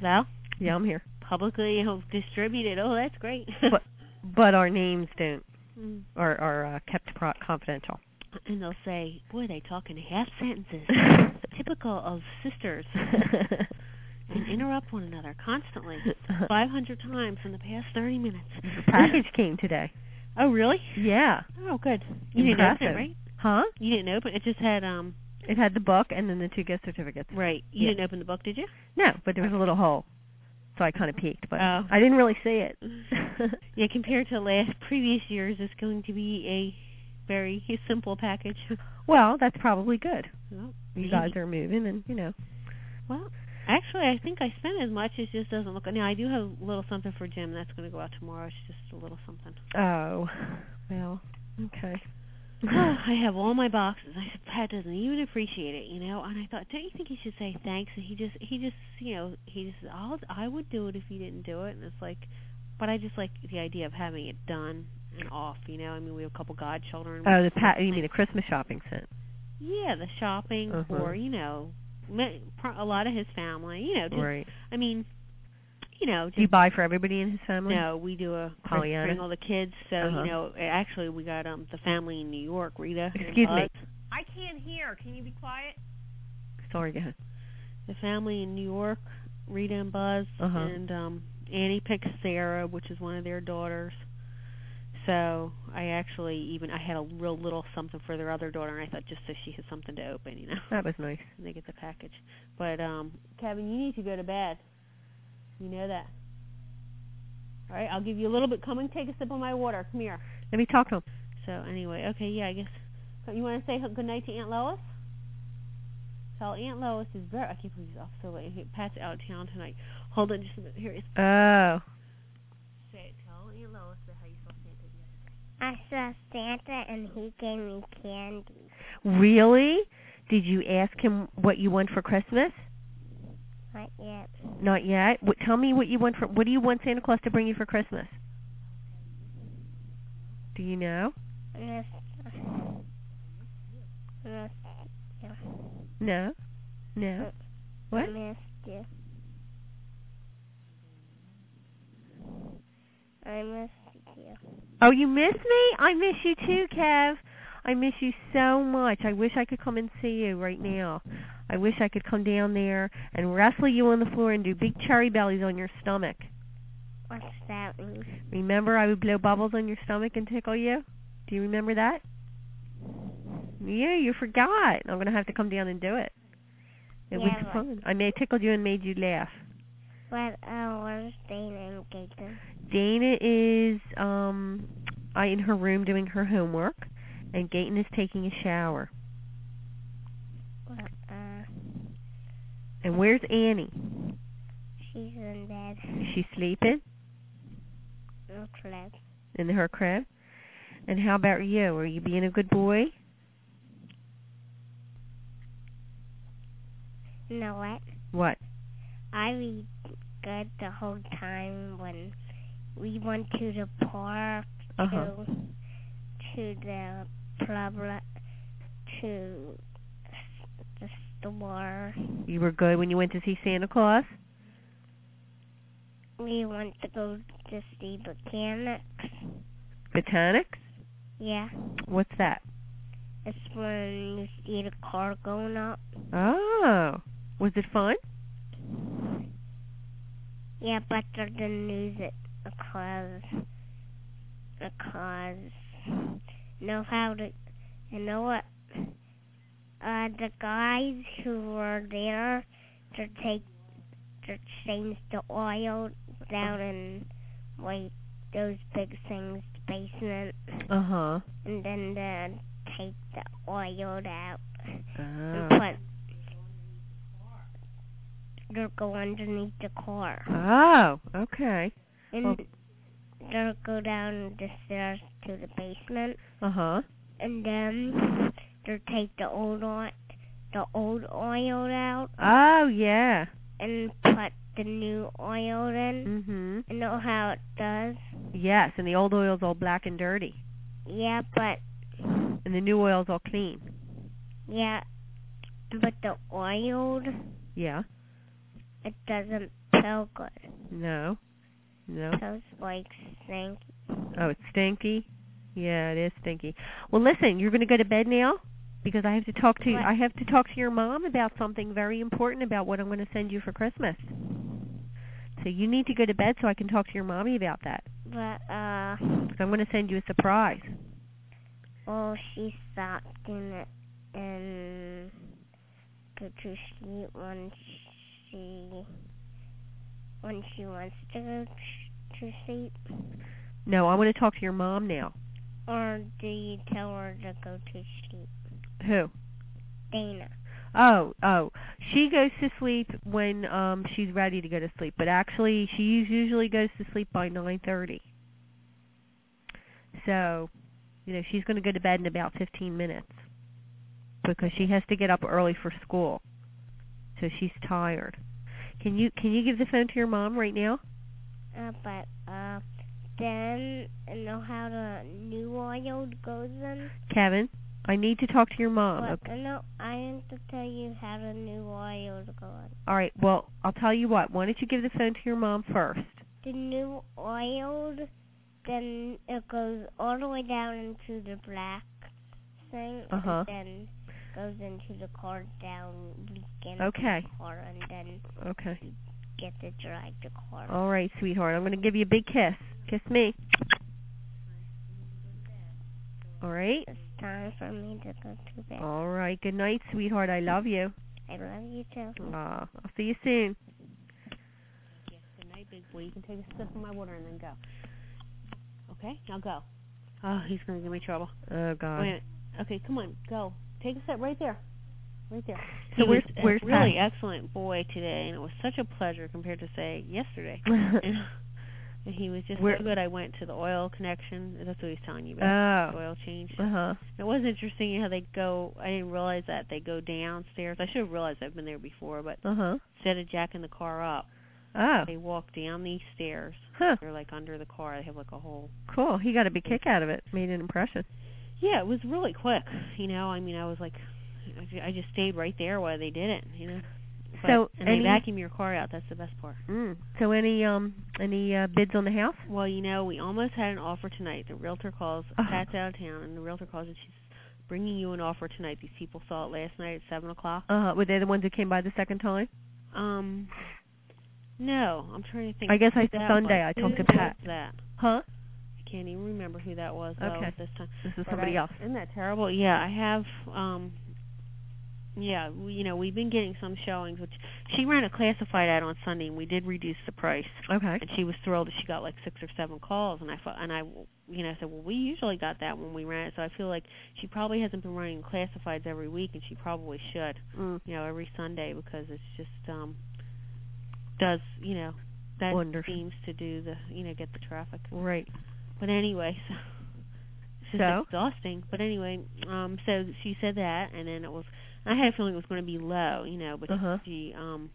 Val? Yeah, I'm here. Publicly distributed. Oh, that's great. but our names don't Mm. are kept confidential. And they'll say, boy, they talk in half sentences. Typical of sisters. And interrupt one another constantly. 500 times in the past 30 minutes. The package came today. Oh, really? Yeah. Oh, good. You didn't open it, right? Huh? You didn't open it? It just had... It had the book and then the 2 gift certificates. Right. You didn't open the book, did you? No, but there was a little hole. So I kind of peeked, but I didn't really see it. Yeah, compared to previous years, it's going to be a very simple package. Well, that's probably good. Well, you guys are moving and, Well, actually, I think I spent as much. It just doesn't look... Now, I do have a little something for Jim. That's going to go out tomorrow. It's just a little something. Oh, well, okay. I have all my boxes. I said, Pat doesn't even appreciate it, And I thought, don't you think he should say thanks? And he just, I would do it if you didn't do it. And it's like, but I just like the idea of having it done and off, I mean, we have a couple godchildren. Oh, you mean the Christmas shopping set? Yeah, the shopping for, a lot of his family, right. I mean, do you buy for everybody in his family? No, we do a Pollyanna. bring all the kids. So actually, we got the family in New York. Rita. Excuse me. I can't hear. Can you be quiet? Sorry, go ahead. The family in New York, Rita and Buzz, and Annie picked Sarah, which is one of their daughters. So I had a real little something for their other daughter, and I thought just so she had something to open, That was nice. And they get the package. But Kevin, you need to go to bed. You know that. All right, I'll give you a little bit. Come and take a sip of my water. Come here. Let me talk to him. So anyway, okay, yeah, I guess. You want to say good night to Aunt Lois? Tell Aunt Lois is very... I can't believe he's off so late. Pat's out of town tonight. Hold on just a minute. Here he is. Oh. Say it. Tell Aunt Lois how you saw Santa the other day. I saw Santa and he gave me candy. Really? Did you ask him what you want for Christmas? Not yet. Not yet? Tell me what you want for... What do you want Santa Claus to bring you for Christmas? Do you know? No? No? What? I missed you. I missed you. Oh, you miss me? I miss you too, Kev. I miss you so much. I wish I could come and see you right now. I wish I could come down there and wrestle you on the floor and do big cherry bellies on your stomach. What's that mean? Remember I would blow bubbles on your stomach and tickle you? Do you remember that? Yeah, you forgot. I'm going to have to come down and do it. It was fun. I may have tickled you and made you laugh. What is Dana and Gaten? Dana is in her room doing her homework, and Gaten is taking a shower. And where's Annie? She's in bed. She's sleeping? In her crib. In her crib? And how about you? Are you being a good boy? You know what? What? I read good the whole time when we went to the park, to the club, to the store. You were good when you went to see Santa Claus? We went to go to see Botanics. Botanics? Yeah. What's that? It's when you see the car going up. Oh. Was it fun? Yeah, but they didn't use it because you know what? The guys who were there to change the oil down in those big things, the basement. And then take the oil out and they'll go underneath the car. Oh, okay. And they'll go down the stairs to the basement. And then they'll take the old oil out. Oh, yeah. And put the new oil in. You know how it does? Yes, and the old oil's all black and dirty. Yeah, but... And the new oil's all clean. Yeah, but the oil... Yeah. It doesn't put so good. No. No. So it's like stinky. Oh, it's stinky? Yeah, it is stinky. Well, listen, you're going to go to bed now because I have to talk to your mom about something very important about what I'm going to send you for Christmas. So you need to go to bed so I can talk to your mommy about that. But So I'm going to send you a surprise. Well, she stopped in it and go to sleep when she wants to go to sleep. No, I want to talk to your mom now. Or do you tell her to go to sleep? Who? Dana. Oh. She goes to sleep when she's ready to go to sleep, but actually she usually goes to sleep by 9:30. So, she's going to go to bed in about 15 minutes because she has to get up early for school. So she's tired. Can you give the phone to your mom right now? But then know how the new oil goes in? Kevin, I need to talk to your mom. But, okay. No, I have to tell you how the new oil goes in. All right, well, I'll tell you what. Why don't you give the phone to your mom first? The new oil, then it goes all the way down into the black thing, and then goes into the car down, leaking the car, and then get to drive the car. All right, sweetheart. I'm going to give you a big kiss. Kiss me. All right? It's time for me to go to bed. All right. Good night, sweetheart. I love you. I love you too. I'll see you soon. Yes, good night, big boy. You can take a sip of my water and then go. Okay? Now go. Oh, he's going to give me trouble. Oh, God. Wait a minute. Okay, come on. Go. Take a sip right there. Right there. So where's a really excellent boy today, and it was such a pleasure compared to, say, yesterday. And he was just so good. I went to the oil connection. That's what he was telling you about. The oil change. It was interesting how they go. I didn't realize that they go downstairs. I should have realized. I've been there before, but instead of jacking the car up, they walk down these stairs. They're like under the car. They have like a whole. Cool. He got a big kick out of it. Made an impression. Yeah, it was really quick. I mean, I was like, I just stayed right there while they did it. And they vacuum your car out. That's the best part. So any bids on the house? Well, we almost had an offer tonight. The realtor calls. Pat's out of town, and the realtor calls, and she's bringing you an offer tonight. These people saw it last night at 7:00. Were they the ones that came by the second time? No, I'm trying to think. I guess Sunday I talked to Pat. That? Huh? I can't even remember who that was. Okay. This time. This is somebody else. Isn't that terrible? Yeah, I have. Yeah, we've been getting some showings, which she ran a classified ad on Sunday, and we did reduce the price. Okay. And she was thrilled that she got like 6 or 7 calls, and I said, well, we usually got that when we ran it, so I feel like she probably hasn't been running classifieds every week, and she probably should, every Sunday, because it's just that seems to do the get the traffic. Right. But anyway, it's just exhausting. But anyway, so she said that, and then I had a feeling it was going to be low, but she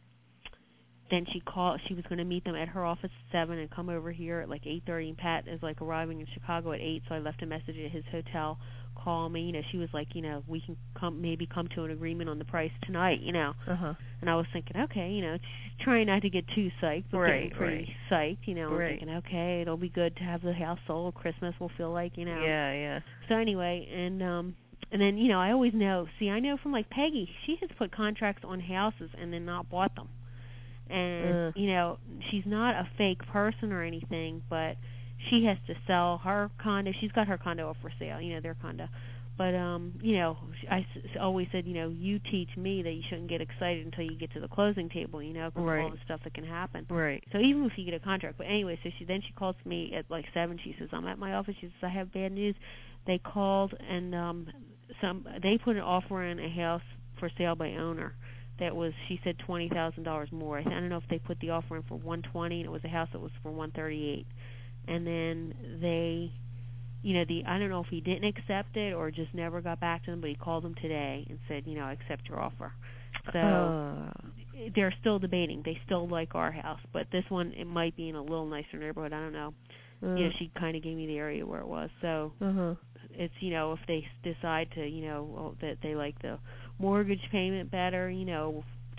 then she called. She was going to meet them at her office at 7 and come over here at like 8:30. And Pat is like arriving in Chicago at 8, so I left a message at his hotel. Call me. She was like, we can come to an agreement on the price tonight. And I was thinking, okay, she's trying not to get too psyched, but getting pretty psyched. I'm thinking, okay, it'll be good to have the house sold. Christmas will feel like, Yeah. So anyway, and then, I always know. See, I know from, like, Peggy. She has put contracts on houses and then not bought them. And, she's not a fake person or anything, but she has to sell her condo. She's got her condo up for sale, their condo. But, I always said, you teach me that you shouldn't get excited until you get to the closing table, because of all the stuff that can happen. Right. So even if you get a contract. But anyway, so she calls me at, like, 7. She says, I'm at my office. She says, I have bad news. They called and they put an offer in a house for sale by owner that was, she said, $20,000 more. I don't know if they put the offer in for $120,000 and it was a house that was for $138,000. And then they, I don't know if he didn't accept it or just never got back to them, but he called them today and said, I accept your offer. So they're still debating. They still like our house, but this one, it might be in a little nicer neighborhood. I don't know. She kind of gave me the area where it was. So it's, if they decide to, that they like the mortgage payment better,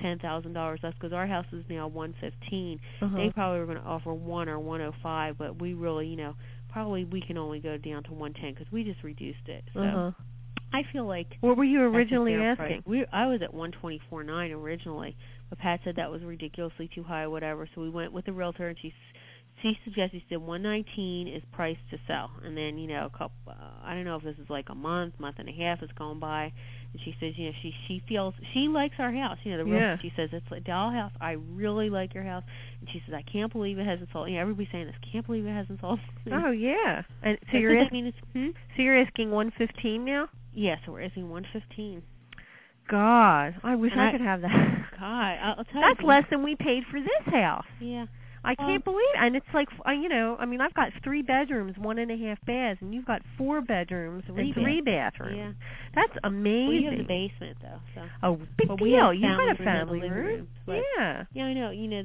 $10,000 less because our house is now 115. They probably were going to offer 1 or 105, but we really, probably we can only go down to 110 because we just reduced it. So I feel like. What were you originally asking? I was at 124.9 originally, but Pat said that was ridiculously too high or whatever. So we went with the realtor, and she suggested, she said 119 is price to sell, and then a couple. I don't know if this is like a month and a half has gone by, and she says she feels she likes our house. The realtor, she says it's a doll house. I really like your house, and she says I can't believe it hasn't sold. Everybody's saying this. Can't believe it hasn't sold. Oh yeah, and so you're asking 115 now? Yeah, so we're asking 115. God, I wish I could have that. God, I'll tell you. That's less than we paid for this house. Yeah. I can't believe it. And it's like, I've got 3 bedrooms, 1.5 baths, and you've got 4 bedrooms and 3 bathrooms. Yeah. That's amazing. Well, you have the basement, though. So. Oh, big deal. You've got a family room. Yeah. Yeah, I know.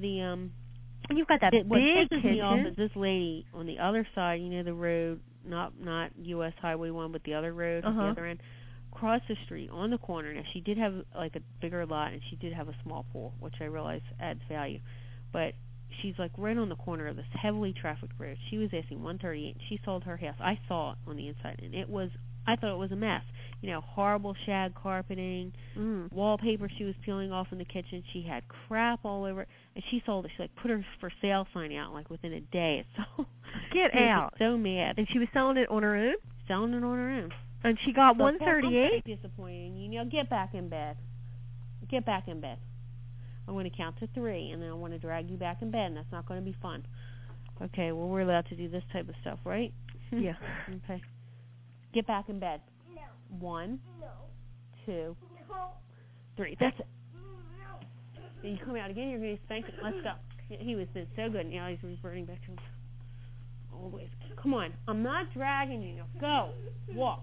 And you've got that what big pisses kitchen. me off is this lady on the other side, the road, not U.S. Highway 1, but the other road at the other end, across the street on the corner. Now, she did have like a bigger lot, and she did have a small pool, which I realize adds value. But she's like right on the corner of this heavily trafficked road. She was asking 138. She sold her house. I saw it on the inside, and I thought it was a mess. Horrible shag carpeting, wallpaper she was peeling off in the kitchen. She had crap all over it, and she sold it. She put her for sale sign out within a day. So get out. So mad. And she was selling it on her own. Selling it on her own. And she got 138. I'm disappointed. Get back in bed. Get back in bed. I'm going to count to 3, and then I want to drag you back in bed, and that's not going to be fun. Okay, well, we're allowed to do this type of stuff, right? Yeah. Okay. Get back in bed. No. 1. No. 2. No. 3. That's it. No. You come out again, you're going to spank it. Let's go. He was been so good, and now he's reverting back to his old ways. Come on. I'm not dragging you. Now go. Walk.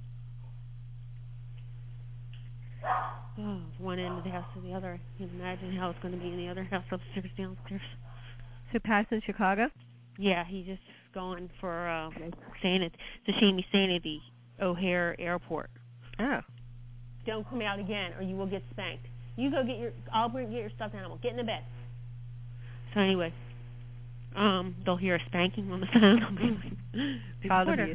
Oh, one end of the house to the other. You can imagine how it's going to be in the other house upstairs, downstairs. So Pat's in Chicago? Yeah, he's just going for staying at Sashimi, staying at the O'Hare Airport. Oh. Don't come out again, or you will get spanked. You go get get your stuffed animal. Get in the bed. So anyway, they'll hear a spanking on the phone. Child abuse.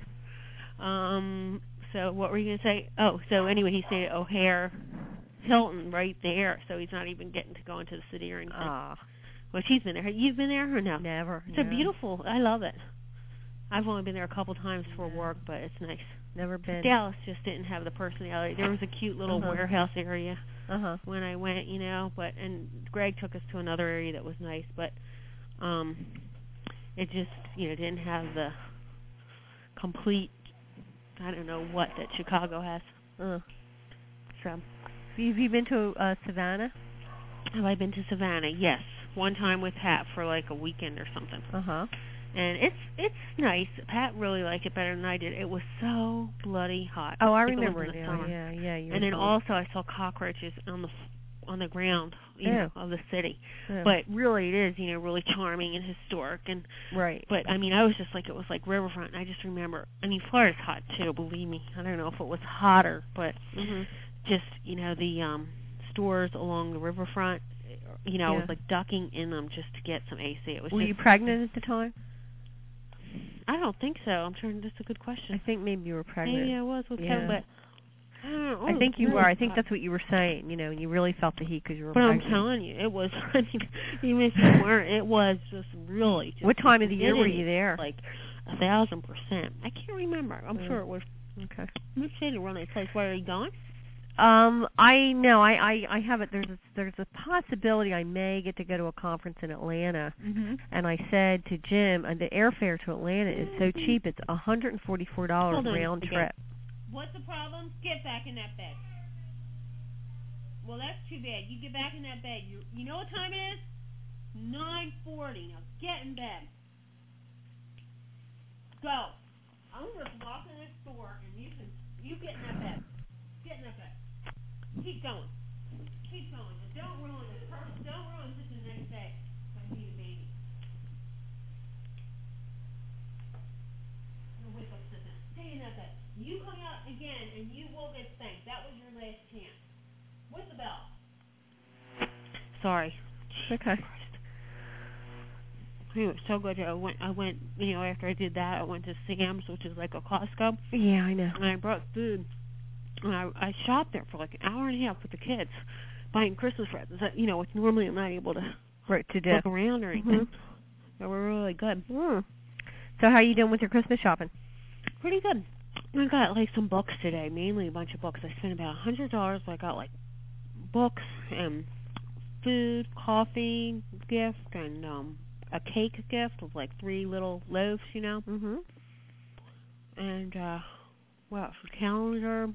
So what were you going to say? Oh, so anyway, he stayed at O'Hare Hilton right there, so he's not even getting to go into the city or anything. Well, she's been there. You've been there or no? Never. It's a beautiful. I love it. I've only been there a couple times for work, but it's nice. Never been. Dallas just didn't have the personality. There was a cute little warehouse area when I went, and Greg took us to another area that was nice, but it just didn't have the complete. I don't know what that Chicago has. So, have you been to Savannah? Have I been to Savannah? Yes, one time with Pat for like a weekend or something. And it's nice. Pat really liked it better than I did. It was so bloody hot. Oh, I remember it now. Yeah. And then also I saw cockroaches on the ground, of the city. Yeah. But really, it is, really charming and historic. And right. But I mean, I was just like, it was like riverfront. And I just remember. I mean, Florida's hot too. Believe me. I don't know if it was hotter, but just the stores along the riverfront. I was like ducking in them just to get some AC. It was. Were you pregnant at the time? I don't think so. I'm sure that's a good question. I think maybe you were pregnant. Maybe I was with Kevin, but I don't know. I think you were. I think that's what you were saying. And you really felt the heat because you were pregnant. But I'm telling you, it was. I mean, even if you weren't, it was just really. What time of the year were you there? Like 1,000%. I can't remember. I'm sure it was. Okay. Which city were they? Place? Where are you going? I know. I have it. There's a possibility I may get to go to a conference in Atlanta. And I said to Jim, the airfare to Atlanta is so cheap. It's $144 round trip. What's the problem? Get back in that bed. Well, that's too bad. You get back in that bed. You know what time it is? 9:40. Now get in bed. Go. I'm just locking this door, and you get in that bed. Get in that bed. Keep going. Keep going. And don't ruin it. Don't ruin this the next day by being a baby. Wake up, sit down. Stay in that bed. You come out again, and you will get spanked. That was your last chance. What's the bell? Sorry. Okay. It was so good. I went, after I did that, I went to Sam's, which is like a Costco. Yeah, I know. And I brought food. And I shopped there for like an hour and a half with the kids, buying Christmas presents. Which normally I'm not able to do. Look around or anything. They were really good. So how are you doing with your Christmas shopping? Pretty good. I got like some books today, mainly a bunch of books. I spent about $100. I got like books and food, coffee gift, and a cake gift with like 3 little loaves, Mhm. And for calendar.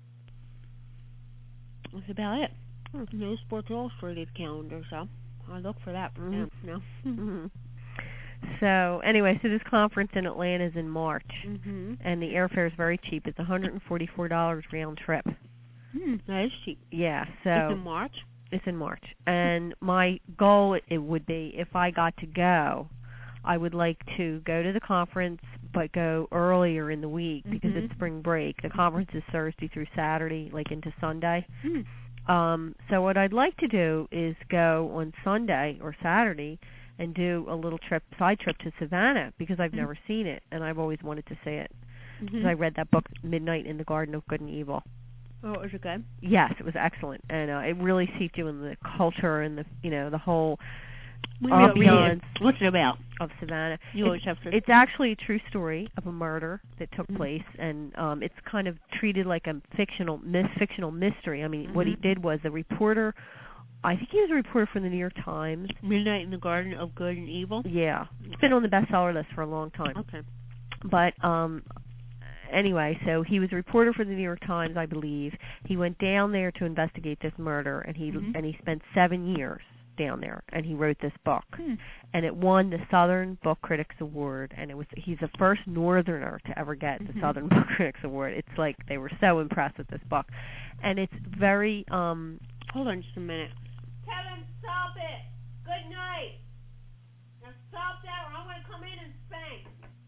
That's about it. No Sports Illustrated calendar, so I look for that from them. Mm-hmm. So anyway, this conference in Atlanta is in March, and the airfare is very cheap. It's $144 round trip. That is cheap. Yeah. So it's in March. It's in March, and my goal it would be if I got to go, I would like to go to the conference, but go earlier in the week because it's spring break. The conference is Thursday through Saturday, like into Sunday. So what I'd like to do is go on Sunday or Saturday and do a little side trip to Savannah because I've never seen it and I've always wanted to see it. Because I read that book, Midnight in the Garden of Good and Evil. Oh, was it good? Yes, it was excellent, and it really seeped you in the culture and the whole ambiance. What's it about? Of Savannah. It's actually a true story of a murder that took place, and it's kind of treated like a fictional mystery. I mean, what he did was a reporter. I think he was a reporter for the New York Times. Midnight in the Garden of Good and Evil. Yeah, it's been on the bestseller list for a long time. Okay. But anyway, so he was a reporter for the New York Times, I believe. He went down there to investigate this murder, and he spent 7 years down there, and he wrote this book, and it won the Southern Book Critics Award, and he's the first Northerner to ever get the Southern Book Critics Award. It's like they were so impressed with this book, and it's very Hold on just a minute. Kevin, stop it. Good night. Now stop that, or I'm going to come in and spank.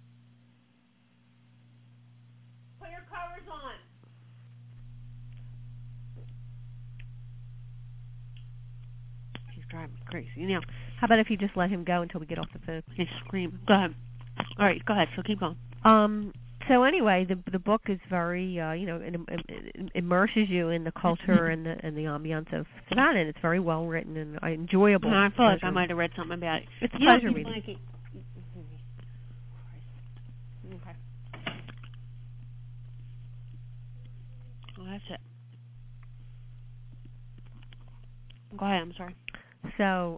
Put your covers on. Driving me crazy. How about if you just let him go until we get off the phone? He's screaming. Go ahead. All right, go ahead. So keep going. So anyway, the book is very, it immerses you in the culture and the ambiance of Savannah, and it's very well written and enjoyable. I feel like I might have read something about it. It's a pleasure reading. Okay. Well, that's it. Go ahead. I'm sorry. So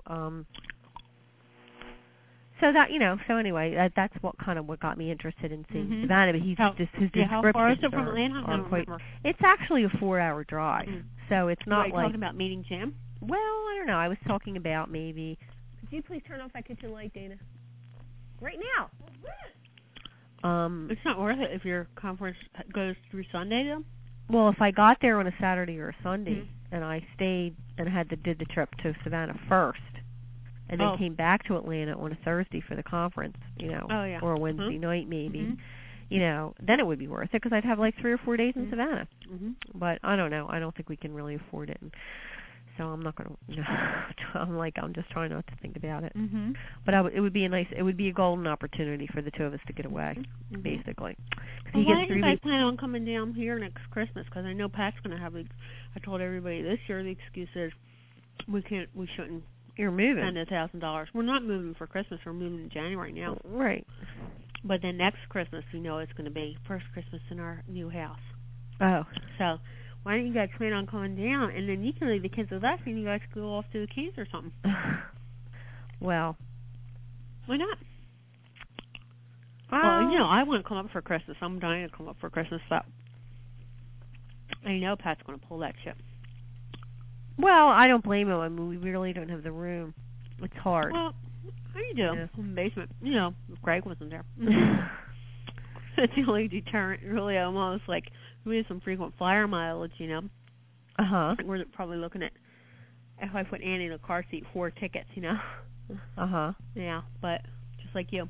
anyway, that's what got me interested in seeing Savannah. But his descriptions how far is it from Atlanta? I don't remember. It's actually a 4-hour drive, so it's not like talking about meeting Jim. Well, I don't know. I was talking about maybe. Could you please turn off that kitchen light, Dana? Right now. It's not worth it if your conference goes through Sunday, though. Well, if I got there on a Saturday or a Sunday, and I stayed and did the trip to Savannah first, and then came back to Atlanta on a Thursday for the conference, or a Wednesday night maybe, then it would be worth it because I'd have like 3 or 4 days in Savannah. But I don't know. I don't think we can really afford it. And so I'm not going to. I'm just trying not to think about it. But it would be a golden opportunity for the two of us to get away, basically. Well, why did you guys plan on coming down here next Christmas? Because I know Pat's going to have. I told everybody this year the excuse is we shouldn't. You're moving. Spend $1,000. We're not moving for Christmas. We're moving in January now. Right. But then next Christmas, it's going to be first Christmas in our new house. Oh. So why don't you guys plan on coming down, and then you can leave the kids with us, and you guys go off to the Keys or something. Well. Why not? Well, I want to come up for Christmas. I'm dying to come up for Christmas, but I know Pat's going to pull that shit. Well, I don't blame him. I mean, we really don't have the room. It's hard. Well, how do you do? Yeah. In the basement. If Greg wasn't there. That's the only deterrent, really, almost. Like, we need some frequent flyer mileage, Uh-huh. We're probably looking at, if I put Annie in a car seat, 4 tickets, Uh-huh. Yeah, but just like you.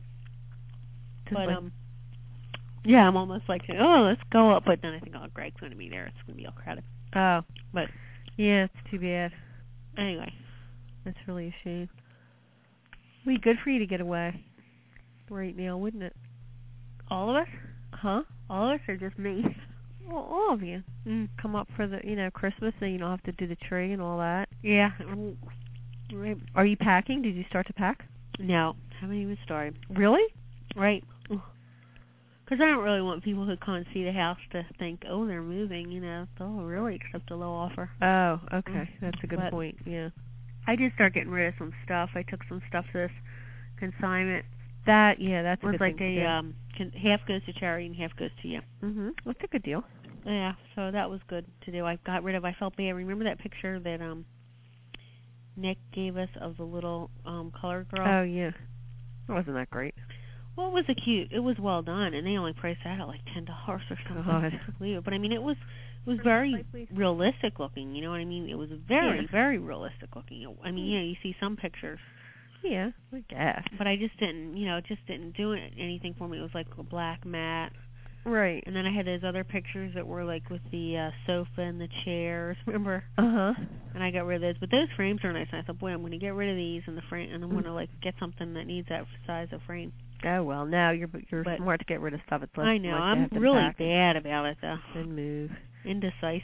Yeah, I'm almost like, let's go up. But then I think, Greg's going to be there. It's going to be all crowded. Oh. But yeah, it's too bad. Anyway. That's really a shame. It'd be good for you to get away right now, wouldn't it? All of us? Huh? All of us, or just me? Well, all of you. Come up for the, Christmas, so you don't have to do the tree and all that. Yeah. Right. Are you packing? Did you start to pack? No, haven't even started. Really? Right. Because I don't really want people who come and see the house to think, oh, they're moving, they'll really accept a low offer. Oh, okay. That's a good point, yeah. I did start getting rid of some stuff. I took some stuff to this consignment. That's a was good like thing to do. Half goes to charity and half goes to you. That's a good deal. Yeah, so that was good to do. I got rid of, I felt bad. Remember that picture that Nick gave us of the little colored girl? Oh, yeah. It wasn't that great. Well, it was well done, and they only priced that at like $10 or something. God. But I mean, it was very realistic looking. You know what I mean? It was very, very realistic looking. I mean, you see some pictures. Yeah, I guess. But I just didn't, it just didn't do anything for me. It was like a black mat. Right. And then I had those other pictures that were like with the sofa and the chairs. Remember? And I got rid of those. But those frames are nice. And I thought, boy, I'm going to get rid of these and the frame, and I'm going to like get something that needs that size of frame. Oh well, now you're smart to get rid of stuff. It's less. I know. I'm really bad about it though. And move. Indecisive.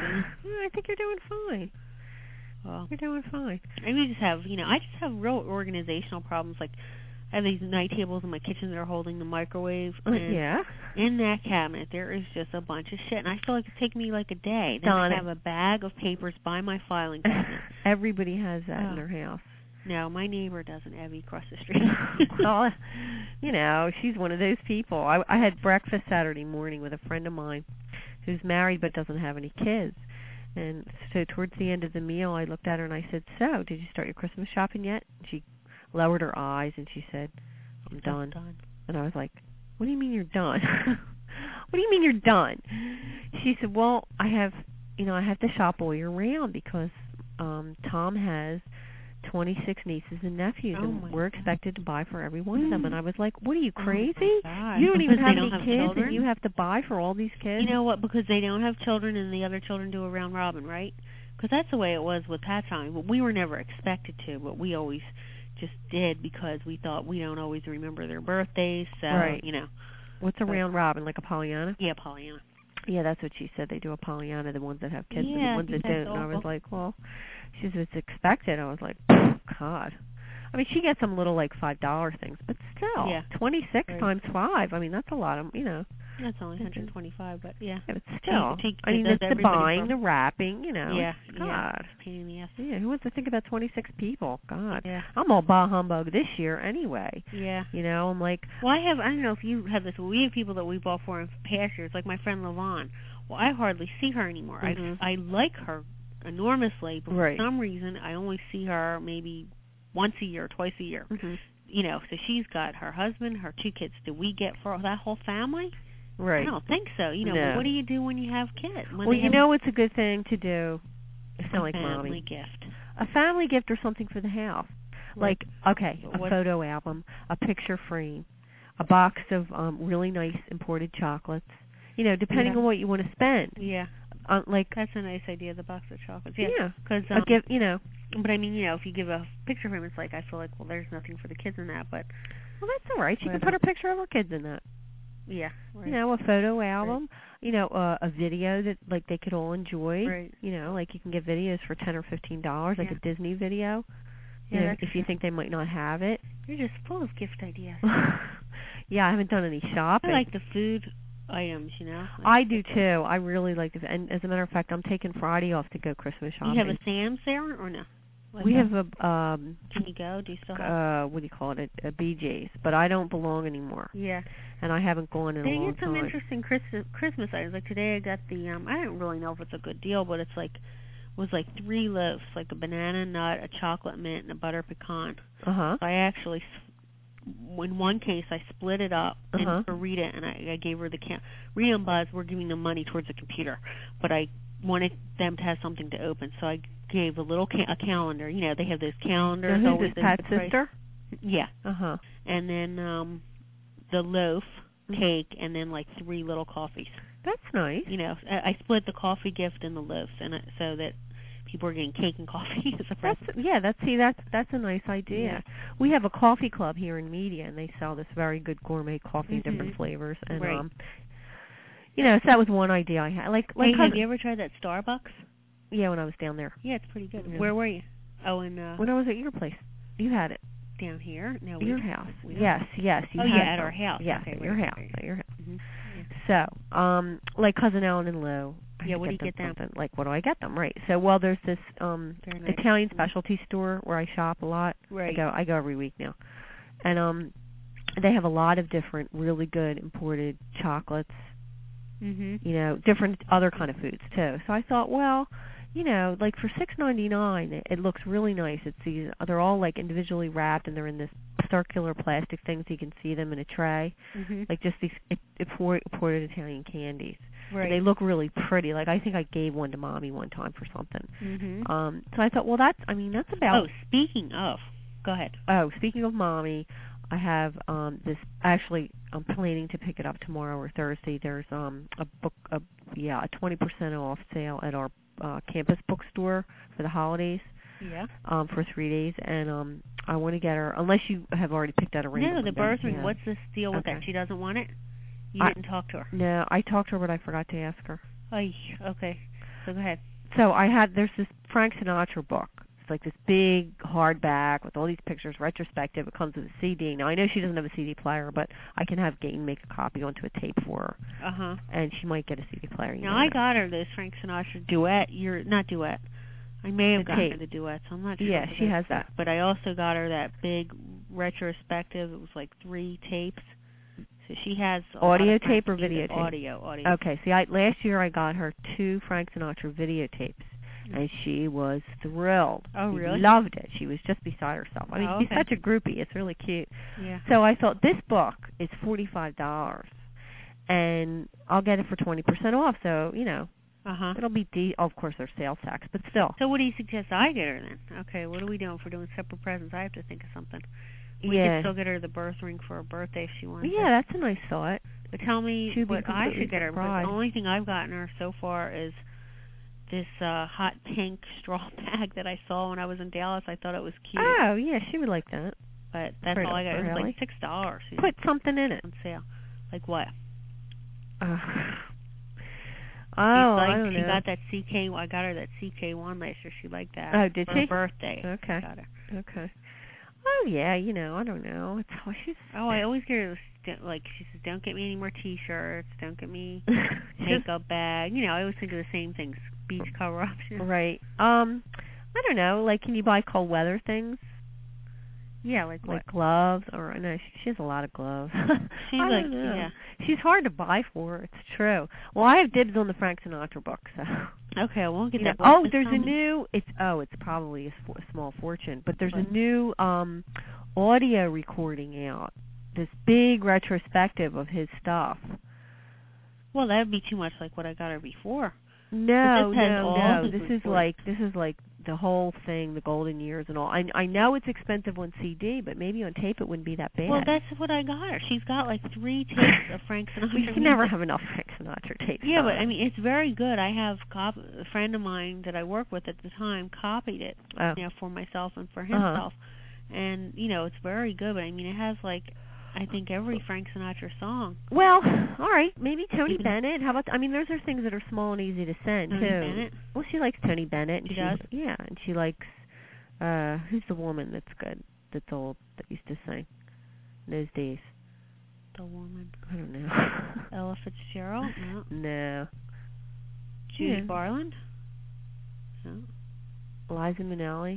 I think you're doing fine. Well, you're doing fine. I just have, I just have real organizational problems. Like, I have these night tables in my kitchen that are holding the microwave. And yeah. In that cabinet, there is just a bunch of shit, and I feel like it's taking me like a day. Then I have a bag of papers by my filing cabinet. Everybody has that in their house. No, my neighbor doesn't, Evie, across the street. Well, she's one of those people. I had breakfast Saturday morning with a friend of mine who's married but doesn't have any kids. And so towards the end of the meal, I looked at her and I said, so, did you start your Christmas shopping yet? And she lowered her eyes and she said, I'm done. And I was like, what do you mean you're done? What do you mean you're done? She said, well, I have to shop all year round because Tom has 26 nieces and nephews, and we're expected to buy for every one of them. And I was like, what are you, crazy? You don't even have any kids, and you have to buy for all these kids? You know what? Because they don't have children, and the other children do a round robin, right? Because that's the way it was with Pat's family. But we were never expected to, but we always just did because we thought we don't always remember their birthdays. So, What's a round robin, like a Pollyanna? Yeah, Pollyanna. Yeah, that's what she said. They do a Pollyanna, the ones that have kids and the ones that don't. And I was like, well, she said it's expected. I was like, oh, God. I mean, she gets some little like $5 things, but still, 26 times 5. I mean, that's a lot of, That's only $125, but yeah. But still, it's the buying, the wrapping, Yeah. God. It's a pain in the ass. Yeah, who wants to think about 26 people? God. Yeah. I'm all bah humbug this year anyway. Yeah. I'm like. Well, I don't know if you have this, but we have people that we bought for in past years, like my friend LaVon. Well, I hardly see her anymore. I like her enormously, but for some reason I only see her maybe once a year, twice a year. So she's got her husband, her 2 kids. Do we get for that whole family? Right. I don't think so. No. But what do you do when you have kids? It's a good thing to do. It's not like family mommy. gift. A family gift or something for the house. Like, okay, a photo album, a picture frame, a box of really nice imported chocolates. Depending on what you want to spend. Yeah. That's a nice idea, the box of chocolates. Yeah. Because But I mean, if you give a picture frame, it's like I feel like, well, there's nothing for the kids in that, but that's all right. She can put her picture of her kids in that. Yeah. Right. A photo album. A video that like they could all enjoy. Right. Like you can get videos for $10 or $15, like a Disney video. Yeah. If you think they might not have it. You're just full of gift ideas. Yeah, I haven't done any shopping. I like the food items, I do too. I really like this. And as a matter of fact, I'm taking Friday off to go Christmas shopping. You have a Sam's there or no? We have a Can you go? Do you still have? What do you call it? A BJ's, but I don't belong anymore. Yeah. And I haven't gone in a long time. They get some interesting Christmas items. Like today, I got the I don't really know if it's a good deal, but it's like 3 loaves, like a banana nut, a chocolate mint, and a butter pecan. So I actually, in one case, I split it up and for Rita, and I gave her the Rita and Buzz were giving the money towards the computer, but I wanted them to have something to open, so I gave a little a calendar. They have those calendars. Now, who's this, Pat's sister? Yeah. And then the loaf, cake, and then like 3 little coffees. That's nice. I split the coffee gift and the loaves, and so that people are getting cake and coffee as a present. That's a nice idea. Yeah. We have a coffee club here in Media, and they sell this very good gourmet coffee, different flavors, and so that was one idea I had. Like hey, have you ever tried that Starbucks? Yeah, when I was down there. Yeah, it's pretty good. Yeah. Where were you? Oh, when I was at your place. You had it. Down here? No, your house. Yes. You had at our house. Yes, okay, at your house. Right. At your house. Mm-hmm. Yeah. So, like Cousin Ellen and Lou. What do you get them? Like, what do I get them? Right. So, well, there's this Italian specialty store where I shop a lot. Right. I go every week now, and they have a lot of different really good imported chocolates. Mm-hmm. Different other kind of foods too. So I thought, well, like for $6.99, it looks really nice. They're all like individually wrapped, and they're in this circular plastic thing, so you can see them in a tray, like just these imported Italian candies. Right. And they look really pretty. Like I think I gave one to Mommy one time for something. Mm-hmm. So I thought, well, that's about. Oh, speaking of, go ahead. Oh, speaking of Mommy, I have this. Actually, I'm planning to pick it up tomorrow or Thursday. There's a 20% off sale at our campus bookstore for the holidays. Yeah. For 3 days, and I want to get her. Unless you have already picked out a random. No, the birth ring. Yeah. What's this deal with that? She doesn't want it. You didn't talk to her. No, I talked to her, but I forgot to ask her. Oh, okay. So go ahead. So there's this Frank Sinatra book. It's like this big hardback with all these pictures, retrospective. It comes with a CD. Now I know she doesn't have a CD player, but I can have Gaten make a copy onto a tape for her. And she might get a CD player. Now I got her this Frank Sinatra duet. Not duet. I may have gotten her the duet, so I'm not sure. Yeah, she has that. But I also got her that big retrospective. It was like 3 tapes. So she has audio tape or videotape? Audio. Okay. See, last year I got her 2 Frank Sinatra videotapes, and she was thrilled. Oh, really? She loved it. She was just beside herself. I mean, she's such a groupie. It's really cute. Yeah. So I thought this book is $45, and I'll get it for 20% off. So it'll be of course there's sales tax, but still. So what do you suggest I get her then? Okay, what are we doing if we're doing separate presents? I have to think of something. We could still get her the birth ring for her birthday if she wants. Yeah, that's a nice thought. But tell me what I should get her. Because the only thing I've gotten her so far is this hot pink straw bag that I saw when I was in Dallas. I thought it was cute. Oh, yeah, she would like that. But that's all I got. It was like $6. Put something in it. On sale. Like what? I don't know. She got that CK. I got her that CK1 last year. She liked that. Oh, did for she? Her birthday. Okay. I got her. Okay. Oh yeah, I don't know. I always get her she says, don't get me any more T-shirts. Don't get me makeup bag. I always think of the same things. Beach cover-ups. Right. I don't know. Like, can you buy cold weather things? Yeah, like what? Like gloves, or no? She has a lot of gloves. Yeah. She's hard to buy for. It's true. Well, I have dibs on the Frank Sinatra book, so. Okay, I won't get that. Oh, there's a new. It's probably a small fortune, but there's a new audio recording out. This big retrospective of his stuff. Well, that would be too much like what I got her before. No. This is like the whole thing, the golden years and all. I know it's expensive on CD, but maybe on tape it wouldn't be that bad. Well, that's what I got her. She's got like 3 tapes of Frank Sinatra. We can never have enough Frank Sinatra tapes. Yeah, but I mean, it's very good. I have a friend of mine that I worked with at the time copied it, for myself and for himself, and it's very good. But I mean, it has like, I think every Frank Sinatra song. Well, all right, maybe Tony Bennett. How about? Those are things that are small and easy to send Tony Bennett? Well, she likes Tony Bennett. And she does. Yeah, and she likes. Who's the woman that's good? That's old. That used to sing in those days. The woman. I don't know. Ella Fitzgerald. No. Judy Garland. No. Liza Minnelli.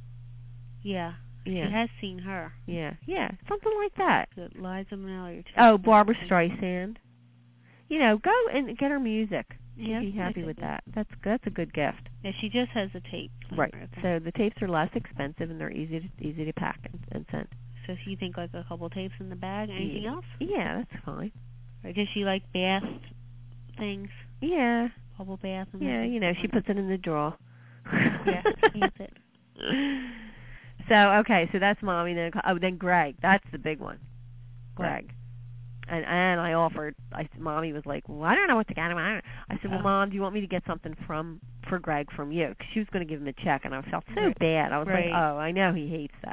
Yeah. She has seen her. Yeah, something like that. Liza Minnelli. Oh, Barbara Streisand. Go and get her music. Yeah, She'd be happy with that. That's a good gift. Yeah, she just has a tape. Right. Okay. So the tapes are less expensive and they're easy to pack and send. So you think like a couple tapes in the bag? Anything else? Yeah, that's fine. Or does she like bath things? Yeah. Bubble bath. And she puts it in the drawer. Yeah, keeps it. So, okay, so that's Mommy. Then Greg. That's the big one. Greg. And I offered. Mommy was like, well, I don't know what to get him. I said, well, Mom, do you want me to get something for Greg from you? Because she was going to give him a check, and I felt so bad. I was like, oh, I know he hates that.